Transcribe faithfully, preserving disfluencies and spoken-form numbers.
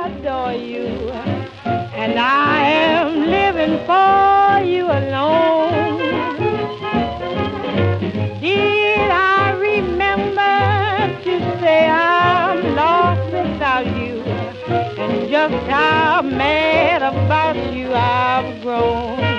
adore you, and I am living for you alone. Did I remember to say I'm lost without you, and just how mad about you I've grown?